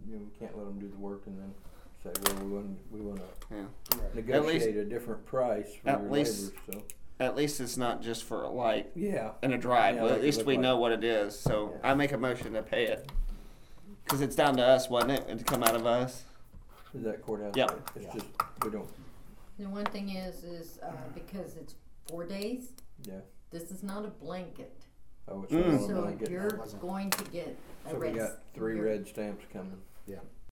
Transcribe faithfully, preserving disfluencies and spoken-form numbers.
you know, we can't let them do the work and then say, well, we want we want to Yeah. Right. negotiate a different price for at your least- labor. So At least it's not just for a light yeah, and a drive. Yeah, Well, like at it least look we like. know what it is. So Yeah. I make a motion to pay it. Because it's down to us, wasn't it? And to come out of us. is that courthouse? Yep. rate? It's Yeah. just we don't. The one thing is, is uh, because it's four days, Yeah. this is not a blanket. Oh, it's Mm. not on a So blanket. you're wasn't. going to get a So red. we got three you're- red stamps coming. Yeah.